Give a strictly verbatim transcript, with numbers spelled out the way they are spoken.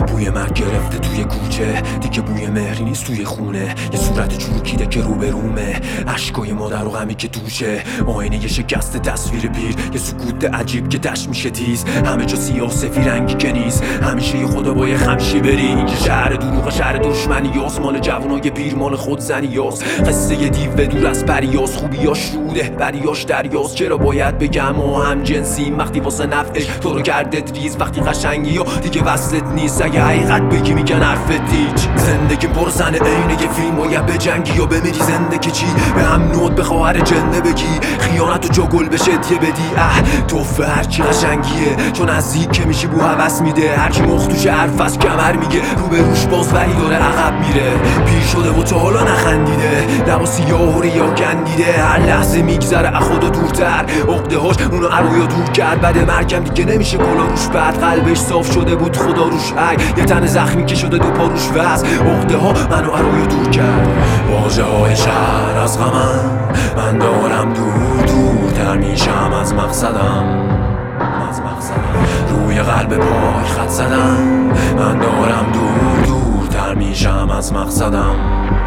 بوی مرگ گرفته توی کوچه، دیگه بوی مهری نیست توی خونه. یه صورت چروکیده که رو به رومه، اشکای مادر و غمی که توشه، آینه یه شکست تصویر پیر، یه سکوت عجیب که دشت میشه تیز. همه جا سیاه سفی رنگی که نیست، همیشه یه خدا با یه خمشی بری. اینجا شهر دروغ، شهر دشمنی یاس، مال جوانای پیر، مال خودزنی یاس. قصه یه دیو دور از پریاس، خوبیاش روده بریاش دریاس. چرا باید بگم و هم جنسیم وقتی واسه نفعش تو رو کردت ریز؟ وقتی قشنگی ها دیگه وصلت نیست، اگه حقیقت بگی میگن حرفت هیچ. زندگی پرزنه عین یه فیلم، باید بجنگی یا بمیری. زندگی چی؟ به هم نوت به خواهر جنده بگی، خیانت و جا گل بشه دیه بدی. اه توفه هرچی قشنگیه، چون نزدیک که میشی بو هوس میده. هرکی مختوش حرف از کمر میگه، رو به روش باز ولی داره عقب میره. پیر شده و تا حالا نخندیده، لبا سیاه و ریا گندیده. هر لحظه میگذره از خدا دورتر، عقده هاش اونو عرویا دور کرد. بعد مرگم دیگه نمیشه گلا روش بعد، قلبش صاف شده بود خدا روش عی. یه تن زخمی که شده دو پا روش وز، عقده ها منو عرویا دور کرد. واژه های شهر از غمم، من دارم دور دورتر میشم از مقصدم. روی قلب پای خط زدم، من دارم دور دورتر میشم از مقصدم.